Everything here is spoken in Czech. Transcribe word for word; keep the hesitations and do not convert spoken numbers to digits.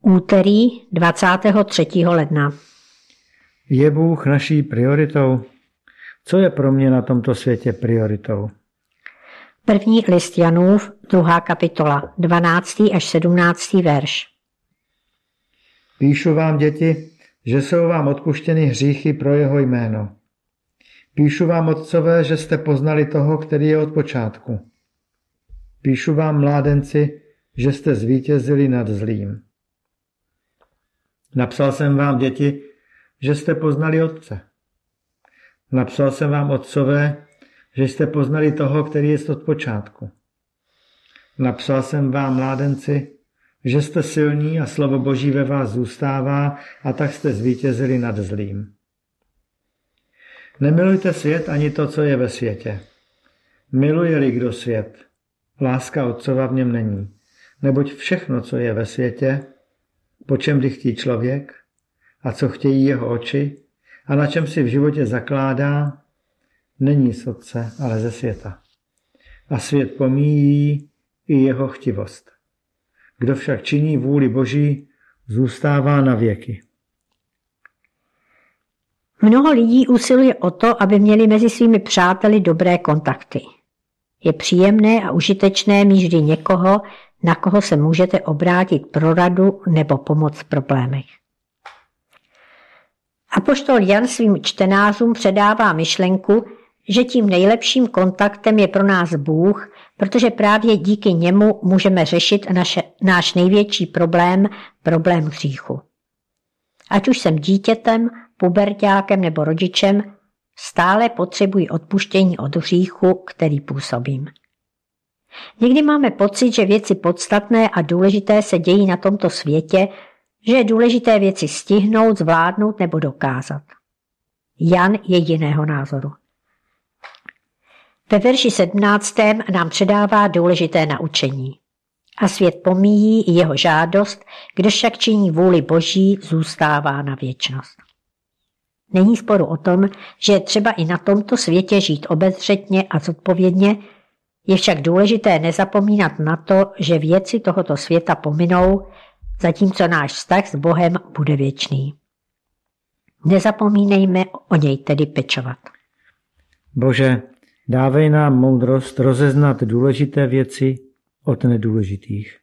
Úterý dvacátého třetího ledna. Je Bůh naší prioritou? Co je pro mě na tomto světě prioritou? První list Janův, druhá kapitola, dvanáctý až sedmnáctý verš. Píšu vám, děti, že jsou vám odpuštěny hříchy pro jeho jméno. Píšu vám, otcové, že jste poznali toho, který je od počátku. Píšu vám, mládenci, že jste zvítězili nad zlým. Napsal jsem vám, děti, že jste poznali Otce. Napsal jsem vám, otcové, že jste poznali toho, který je od počátku. Napsal jsem vám, mládenci, že jste silní a slovo Boží ve vás zůstává a tak jste zvítězili nad zlým. Nemilujte svět ani to, co je ve světě. Miluje-li kdo svět, láska Otcova v něm není. Neboť všechno, co je ve světě, po čem dychtí člověk a co chtějí jeho oči a na čem si v životě zakládá, není z Otce, ale ze světa. A svět pomíjí i jeho chtivost. Kdo však činí vůli Boží, zůstává na věky. Mnoho lidí usiluje o to, aby měli mezi svými přáteli dobré kontakty. Je příjemné a užitečné mít vždy někoho, na koho se můžete obrátit pro radu nebo pomoc v problémech. Apoštol Jan svým čtenářům předává myšlenku, že tím nejlepším kontaktem je pro nás Bůh, protože právě díky němu můžeme řešit naše, náš největší problém, problém hříchu. Ať už jsem dítětem, puberťákem nebo rodičem, stále potřebuji odpuštění od hříchu, který působím. Někdy máme pocit, že věci podstatné a důležité se dějí na tomto světě, že je důležité věci stihnout, zvládnout nebo dokázat. Jan je jiného názoru. Ve verši sedmnáctém nám předává důležité naučení. A svět pomíjí i jeho žádost, kdo však činí vůli Boží, zůstává na věčnost. Není sporu o tom, že je třeba i na tomto světě žít obezřetně a zodpovědně, je však důležité nezapomínat na to, že věci tohoto světa pominou, zatímco náš vztah s Bohem bude věčný. Nezapomínejme o něj tedy pečovat. Bože, dávej nám moudrost rozeznat důležité věci od nedůležitých.